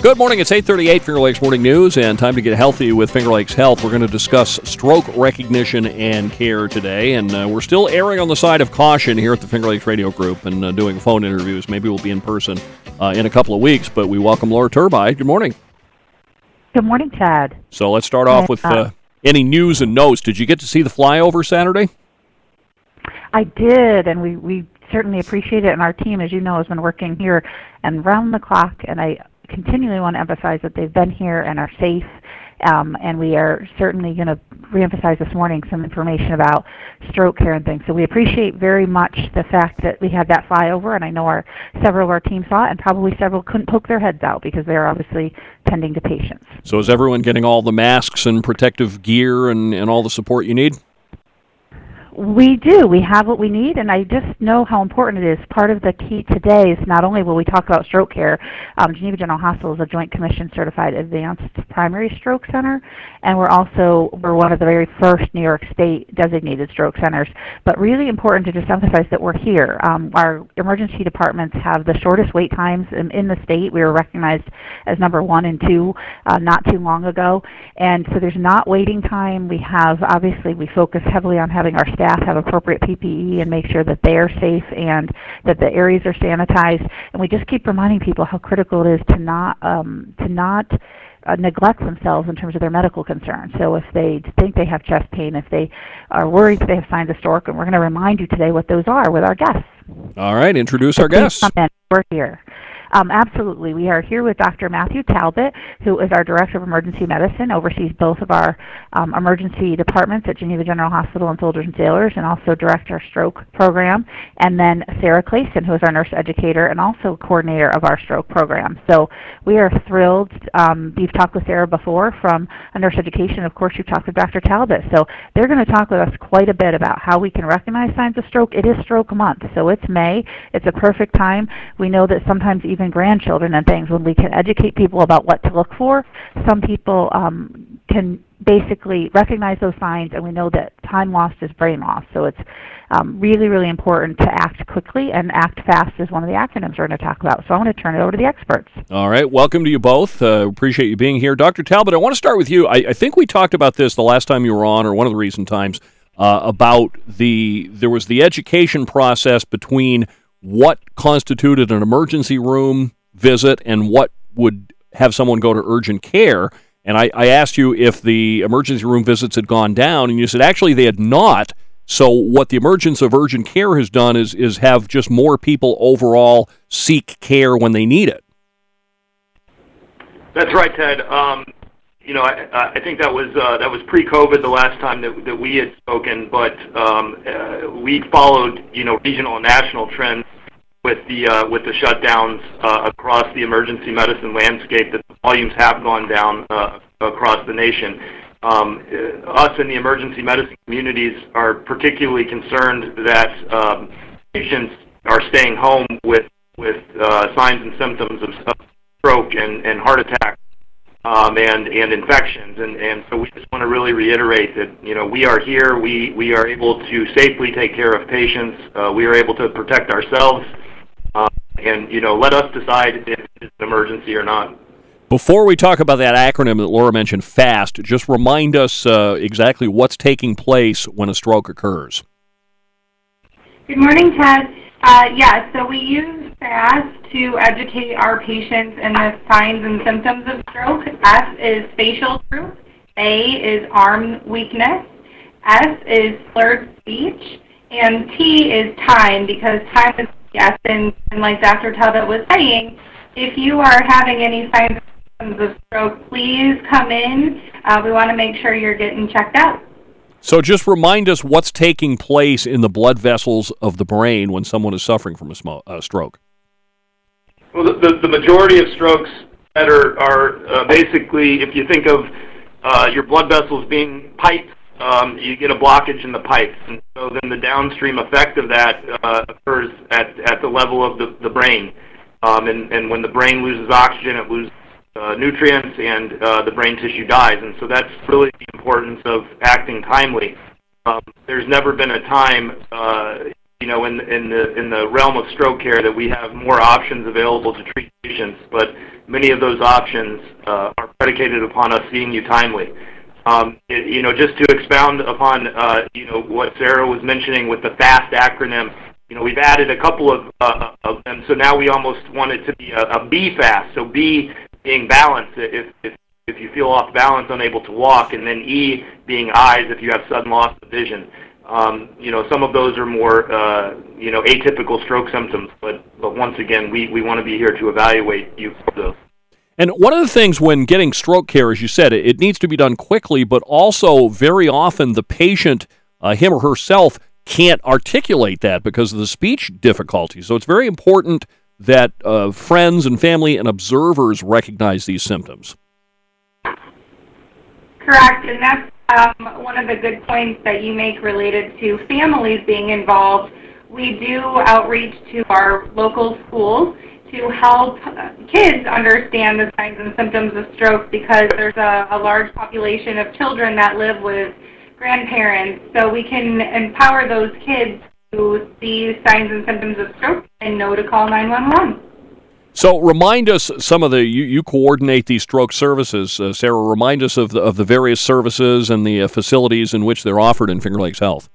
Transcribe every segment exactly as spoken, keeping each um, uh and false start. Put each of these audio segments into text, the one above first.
Good morning. It's eight thirty-eight, Finger Lakes Morning News, and time to get healthy with Finger Lakes Health. We're going to discuss stroke recognition and care today, and uh, we're still erring on the side of caution here at the Finger Lakes Radio Group and uh, doing phone interviews. Maybe we'll be in person uh, in a couple of weeks, but we welcome Laura Turbide. Good morning. Good morning, Chad. So let's start off with uh, any news and notes. Did you get to see the flyover Saturday? I did, and we, we certainly appreciate it, and our team, as you know, has been working here and round the clock, and I continually want to emphasize that they've been here and are safe, um, and we are certainly going to reemphasize this morning some information about stroke care and things. So we appreciate very much the fact that we had that flyover, and I know our several of our team saw it, and probably several couldn't poke their heads out because they're obviously tending to patients. So is everyone getting all the masks and protective gear and, and all the support you need? We do. We have what we need, and I just know how important it is. Part of the key today is not only will we talk about stroke care, um, Geneva General Hospital is a Joint Commission certified advanced primary stroke center, and we're also we're one of the very first New York State designated stroke centers. But really important to just emphasize that we're here. Um, our emergency departments have the shortest wait times in, in the state. We were recognized as number one and two uh, not too long ago, and so there's not waiting time. We have obviously we focus heavily on having our staff have appropriate P P E and make sure that they are safe and that the areas are sanitized. And we just keep reminding people how critical it is to not um, to not uh, neglect themselves in terms of their medical concerns. So if they think they have chest pain, if they are worried that they have signs of stroke, and we're going to remind you today what those are with our guests. All right, introduce our guests. Come in. We're here. Um, absolutely. We are here with Doctor Matthew Talbot, who is our Director of Emergency Medicine, oversees both of our um, emergency departments at Geneva General Hospital and Soldiers and Sailors, and also directs our stroke program. And then Sarah Clayson, who is our nurse educator and also coordinator of our stroke program. So we are thrilled. Um, you've talked with Sarah before from a nurse education. Of course, you've talked with Doctor Talbot. So they're going to talk with us quite a bit about how we can recognize signs of stroke. It is Stroke Month, so it's May. It's a perfect time. We know that sometimes even grandchildren and things, when we can educate people about what to look for, some people um, can basically recognize those signs, and we know that time lost is brain loss. So it's um, really, really important to act quickly, and act fast is one of the acronyms we're going to talk about. So I want to turn it over to the experts. All right. Welcome to you both. Uh, appreciate you being here. Doctor Talbot, I want to start with you. I, I think we talked about this the last time you were on, or one of the recent times, uh, about the, there was the education process between what constituted an emergency room visit and what would have someone go to urgent care. And I, I asked you if the emergency room visits had gone down, and you said actually they had not. So what the emergence of urgent care has done is is have just more people overall seek care when they need it. That's right, Ted. Um, you know, I, I think that was uh, that was pre-COVID the last time that, that we had spoken, but um, uh, we followed, you know, regional and national trends with the uh, with the shutdowns uh, across the emergency medicine landscape, that the volumes have gone down uh, across the nation. Um, uh, us in the emergency medicine communities are particularly concerned that um, patients are staying home with with uh, signs and symptoms of, of stroke and, and heart attack um, and and infections, and, and so we just want to really reiterate that, you know, we are here. We we are able to safely take care of patients. Uh, we are able to protect ourselves. Uh, and, you know, let us decide if it's an emergency or not. Before we talk about that acronym that Laura mentioned, FAST, just remind us uh, exactly what's taking place when a stroke occurs. Good morning, Ted. Uh, yeah, so we use FAST to educate our patients in the signs and symptoms of stroke. S is facial droop. A is arm weakness. S is slurred speech. And T is time, because time is yes, and, and like Doctor Talbot was saying, if you are having any signs of stroke, please come in. Uh, we want to make sure you're getting checked out. So just remind us what's taking place in the blood vessels of the brain when someone is suffering from a smo- uh, stroke. Well, the, the, the majority of strokes that are, are uh, basically, if you think of uh, your blood vessels being pipes, Um, you get a blockage in the pipes, and so then the downstream effect of that uh, occurs at, at the level of the, the brain. Um, and, and when the brain loses oxygen, it loses uh, nutrients, and uh, the brain tissue dies. And so that's really the importance of acting timely. Um, there's never been a time, uh, you know, in, in the in the realm of stroke care that we have more options available to treat patients patients, but many of those options uh, are predicated upon us seeing you timely. Um, it, you know, just to expound upon, uh, you know, what Sarah was mentioning with the FAST acronym, you know, we've added a couple of, uh, of them, so now we almost want it to be a, a B FAST, so B being balance if, if, if you feel off balance, unable to walk, and then E being eyes if you have sudden loss of vision. Um, you know, some of those are more, uh, you know, atypical stroke symptoms, but, but once again, we, we want to be here to evaluate you for those. And one of the things when getting stroke care, as you said, it, it needs to be done quickly, but also very often the patient, uh, him or herself, can't articulate that because of the speech difficulty. So it's very important that uh, friends and family and observers recognize these symptoms. Correct, and that's um, one of the good points that you make related to families being involved. We do outreach to our local schools to help kids understand the signs and symptoms of stroke because there's a, a large population of children that live with grandparents. So we can empower those kids to see signs and symptoms of stroke and know to call nine one one. So remind us some of the, you, you coordinate these stroke services. Uh, Sarah, remind us of the, of the various services and the uh, facilities in which they're offered in Finger Lakes Health.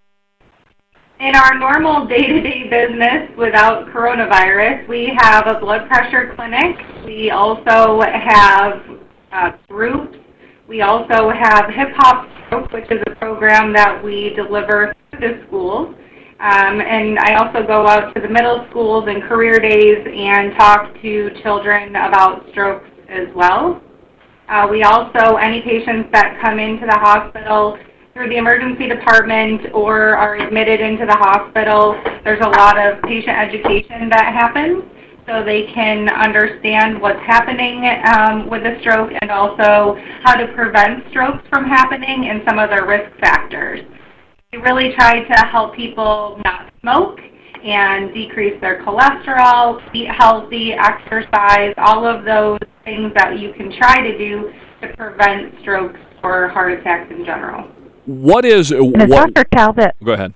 In our normal day-to-day business without coronavirus, we have a blood pressure clinic. We also have uh, groups. We also have Hip Hop Stroke, which is a program that we deliver to the schools. Um, and I also go out to the middle schools and career days and talk to children about strokes as well. Uh, we also, any patients that come into the hospital through the emergency department or are admitted into the hospital, there's a lot of patient education that happens so they can understand what's happening um, with the stroke and also how to prevent strokes from happening and some of their risk factors. We really try to help people not smoke and decrease their cholesterol, eat healthy, exercise, all of those things that you can try to do to prevent strokes or heart attacks in general. What is... Uh, and as what, Doctor Talbot, go ahead.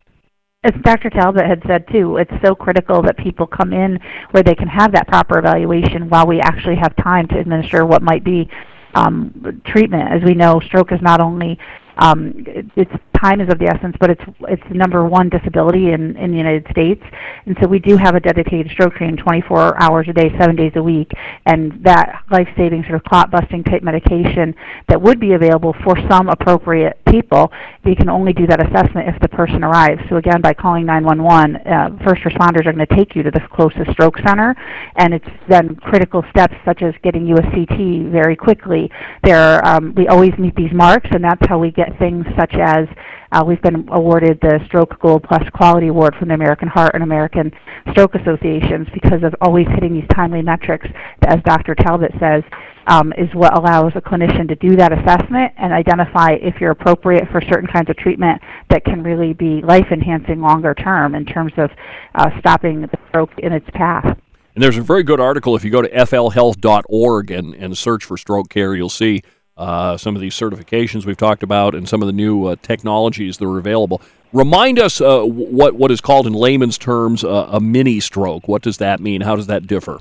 As Doctor Talbot had said, too, it's so critical that people come in where they can have that proper evaluation while we actually have time to administer what might be um, treatment. As we know, stroke is not only... Um, it's time is of the essence, but it's it's the number one disability in, in the United States, and so we do have a dedicated stroke team twenty-four hours a day, seven days a week, and that life-saving sort of clot-busting type medication that would be available for some appropriate people, we can only do that assessment if the person arrives. So again, by calling nine one one, uh, first responders are going to take you to the closest stroke center, and it's then critical steps such as getting you a C T very quickly. There, um, we always meet these marks, and that's how we get things such as uh, we've been awarded the Stroke Gold Plus Quality Award from the American Heart and American Stroke Associations because of always hitting these timely metrics that, as Doctor Talbot says, um, is what allows a clinician to do that assessment and identify if you're appropriate for certain kinds of treatment that can really be life-enhancing longer term in terms of uh, stopping the stroke in its path. And there's a very good article. If you go to f l health dot org and, and search for stroke care, you'll see Uh, some of these certifications we've talked about and some of the new uh, technologies that are available. Remind us uh, what what is called in layman's terms uh, a mini stroke. What does that mean? How does that differ?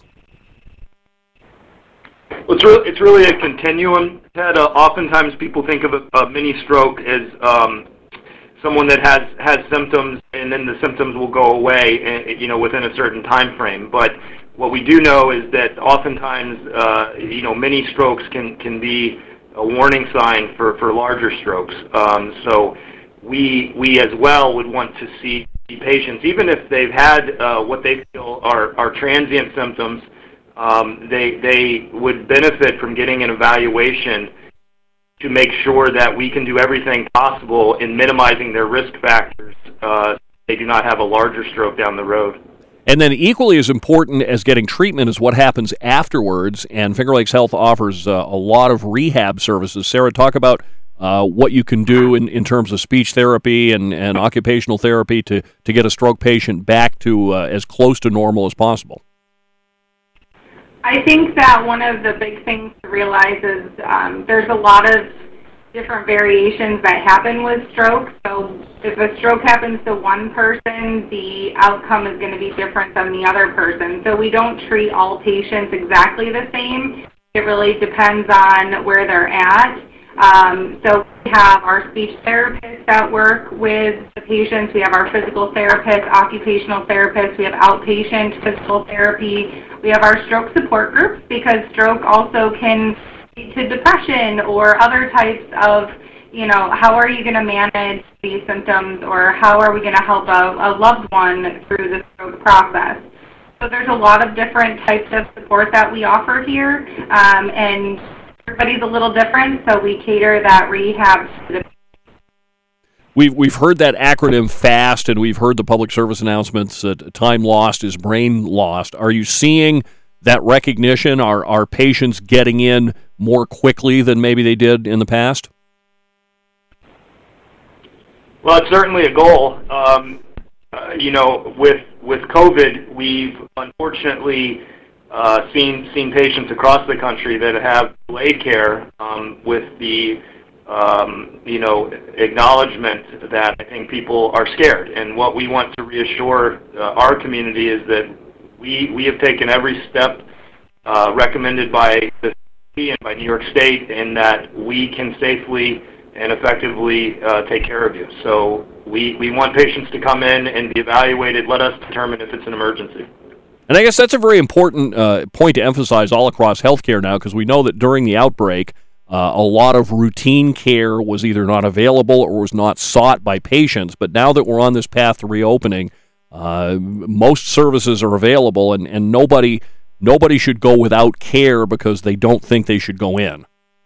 Well, it's, re- it's really a continuum, Ted. Uh, oftentimes people think of a, a mini stroke as um, someone that has, has symptoms and then the symptoms will go away and, you know, within a certain time frame. But what we do know is that oftentimes, uh, you know, mini strokes can, can be a warning sign for, for larger strokes. Um, so we we as well would want to see patients, even if they've had uh, what they feel are, are transient symptoms, um, they, they would benefit from getting an evaluation to make sure that we can do everything possible in minimizing their risk factors uh, so they do not have a larger stroke down the road. And then equally as important as getting treatment is what happens afterwards, and Finger Lakes Health offers uh, a lot of rehab services. Sarah, talk about uh, what you can do in, in terms of speech therapy and, and occupational therapy to, to get a stroke patient back to uh, as close to normal as possible. I think that one of the big things to realize is um, there's a lot of different variations that happen with stroke. So if a stroke happens to one person, the outcome is going to be different than the other person. So we don't treat all patients exactly the same. It really depends on where they're at. Um, so we have our speech therapists that work with the patients. We have our physical therapists, occupational therapists. We have outpatient physical therapy. We have our stroke support groups, because stroke also can lead to depression or other types of, you know, how are you going to manage these symptoms, or how are we going to help a, a loved one through the stroke process. So there's a lot of different types of support that we offer here, um, and everybody's a little different, so we cater that rehab to the We've, we've heard that acronym FAST, and we've heard the public service announcements that time lost is brain lost. Are you seeing that recognition? Are, are patients getting in more quickly than maybe they did in the past? Well, it's certainly a goal. Um, uh, you know, with with COVID, we've unfortunately uh, seen seen patients across the country that have delayed care um, with the um, you know acknowledgement that I think people are scared. And what we want to reassure uh, our community is that we we have taken every step uh, recommended by the city and by New York State, in that we can safely and effectively uh, take care of you. So we, we want patients to come in and be evaluated. Let us determine if it's an emergency. And I guess that's a very important uh, point to emphasize all across healthcare now, because we know that during the outbreak, uh, a lot of routine care was either not available or was not sought by patients. But now that we're on this path to reopening, uh, most services are available, and, and nobody nobody should go without care because they don't think they should go in.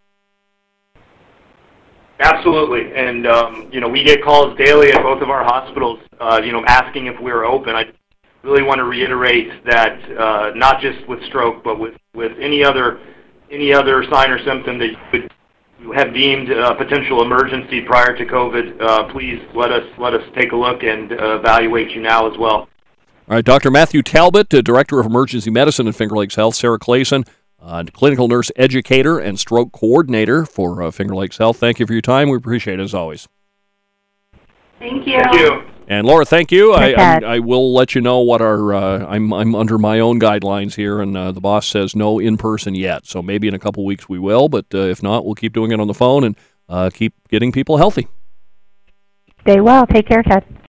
Absolutely, and um, you know, we get calls daily at both of our hospitals, uh, you know, asking if we're open. I really want to reiterate that uh, not just with stroke, but with, with any other any other sign or symptom that you could have deemed a potential emergency prior to COVID, uh, please let us let us take a look and uh, evaluate you now as well. All right, Doctor Matthew Talbot, uh, Director of Emergency Medicine at Finger Lakes Health. Sarah Clayson, Uh, clinical nurse educator and stroke coordinator for uh, Finger Lakes Health. Thank you for your time. We appreciate it as always. Thank you. Thank you. And Laura, thank you. I, Okay. I, I will let you know what our uh, I'm I'm under my own guidelines here, and uh, the boss says no in person yet. So maybe in a couple weeks we will, but uh, if not, we'll keep doing it on the phone and uh, keep getting people healthy. Stay well. Take care, Ted.